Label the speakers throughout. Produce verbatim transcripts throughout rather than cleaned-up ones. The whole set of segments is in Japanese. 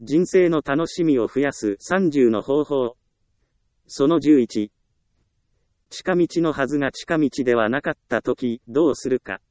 Speaker 1: 人生の楽しみを増やすさんじゅうの方法。そのじゅういち。近道のはずが近道ではなかったとき、どうするか。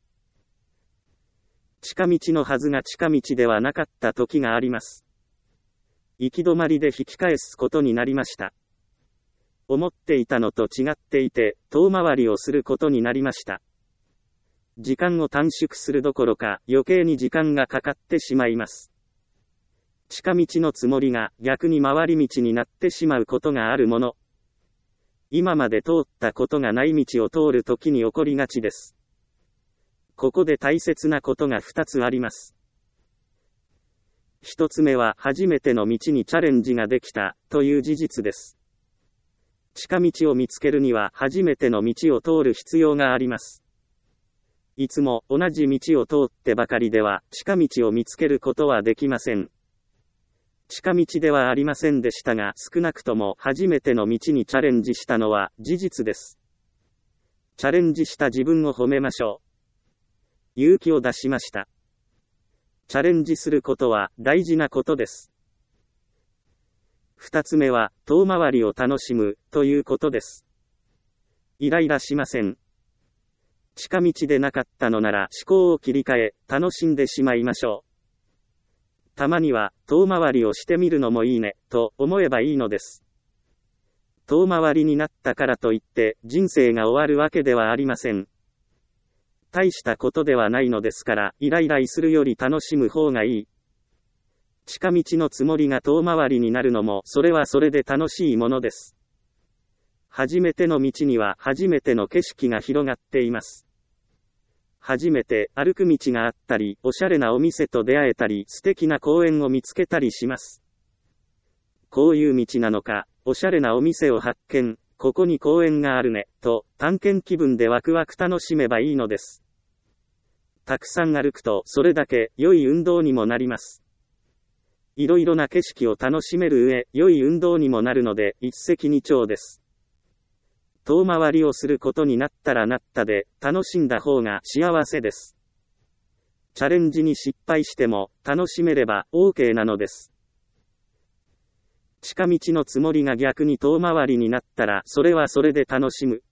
Speaker 1: 近道のはずが近道ではなかったときがあります。行き止まりで引き返すことになりました。思っていたのと違っていて、遠回りをすることになりました。時間を短縮するどころか、余計に時間がかかってしまいます。近道のつもりが逆に回り道になってしまうことがあるもの。今まで通ったことがない道を通るときに起こりがちです。ここで大切なことがふたつあります。ひとつめは初めての道にチャレンジができたという事実です。近道を見つけるには初めての道を通る必要があります。いつも同じ道を通ってばかりでは近道を見つけることはできません。近道ではありませんでしたが、少なくとも初めての道にチャレンジしたのは事実です。チャレンジした自分を褒めましょう。勇気を出しました。チャレンジすることは大事なことです。二つ目は、遠回りを楽しむということです。イライラしません。近道でなかったのなら思考を切り替え、楽しんでしまいましょう。たまには、遠回りをしてみるのもいいね、と思えばいいのです。遠回りになったからといって、人生が終わるわけではありません。大したことではないのですから、イライラするより楽しむ方がいい。近道のつもりが遠回りになるのも、それはそれで楽しいものです。初めての道には初めての景色が広がっています。初めて歩く道があったり、おしゃれなお店と出会えたり、素敵な公園を見つけたりします。こういう道なのか、おしゃれなお店を発見、ここに公園があるね、と探検気分でワクワク楽しめばいいのです。たくさん歩くとそれだけ良い運動にもなります。いろいろな景色を楽しめる上、良い運動にもなるので一石二鳥です。遠回りをすることになったらなったで、楽しんだ方が幸せです。チャレンジに失敗しても、楽しめれば OK なのです。近道のつもりが逆に遠回りになったら、それはそれで楽しむ。